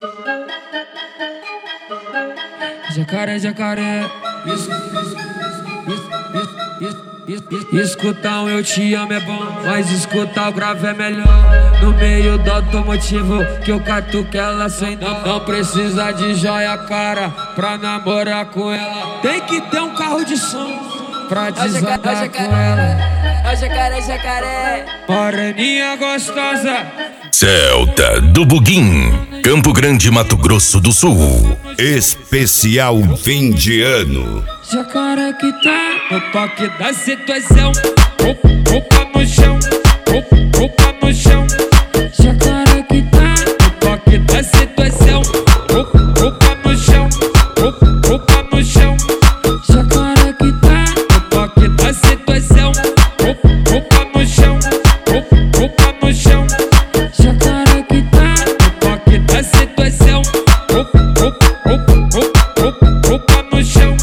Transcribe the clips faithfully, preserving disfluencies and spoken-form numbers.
Jacaré, jacaré, isso, isso, isso, isso, isso, isso. Escutar um eu te amo é bom, mas escutar o grave é melhor. No meio do automotivo que eu catuco ela sem dó. Não precisa de joia cara pra namorar com ela. Tem que ter um carro de som pra desandar com ela. Ó jacaré, jacaré, Moreninha gostosa, Celta do Buguim, Campo Grande, Mato Grosso do Sul. Especial fim de ano. jacaré que tá no toque da situação. Roupa no chão, roupa no chão. Jacaré que tá no toque da situação. Roupa no chão, roupa no chão. Jacaré que tá no toque da situação. Roupa no chão, roupa no chão. Jacaré que tá no toque da situação. Roupa no chão,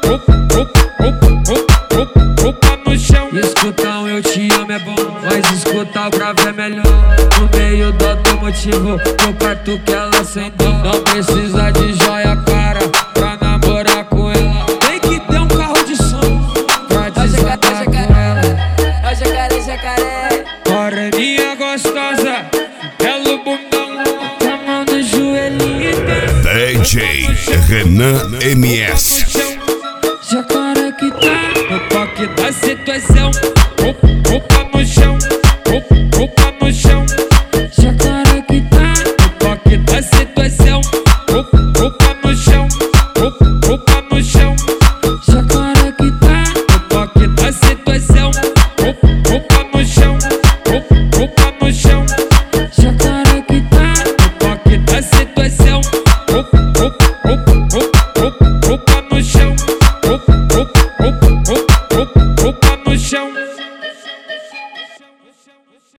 roupa no chão. Escutar um eu te amo é bom, mas escutar o grave é melhor. No meio do automotivo eu catuco ela sem dó. Não precisa de joia cara pra namorar com ela. Tem que ter um carro de som pra desandar com ela. ó jacaré, jacaré, Moreninha gostosa, belo bundão, com a mão no joelhinho. D J Renan M S. Jacaré que tá no toque da situação. Roupa no chão, roupa no chão. Jacaré que tá no toque da situação. Roupa no chão, roupa no chão. Jacaré que tá no toque da situação. Roupa no chão, roupa no chão. Jacaré que tá no toque da situação. Roupa no chão, roupa no chão.